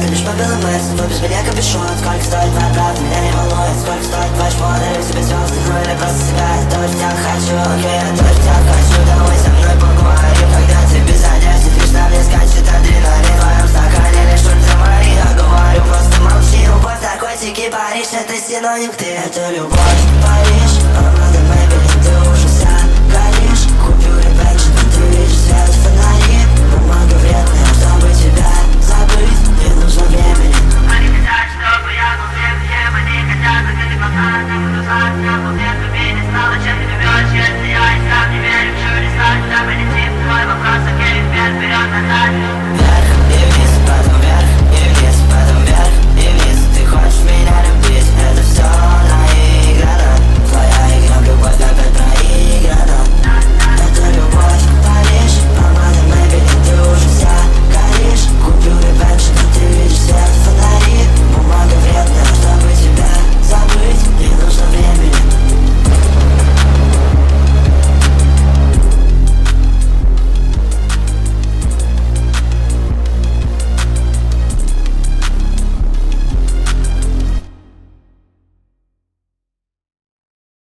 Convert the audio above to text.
ты лишь попила место, но без меня капюшон. Сколько стоит твоя правда, меня не волнует. Сколько стоит твой шмон, дарю тебе звезды, ну или просто себя. Я тоже тебя хочу, окей, я тоже тебя хочу. Давай со мной поговорим, когда ты без одежды. Лишь на мне скачет адреналин, в твоем стакане лишь ультрамарин. Я говорю, просто молчи, любовь, наркотики, Париж, это синоним, ты это любовь, Париж.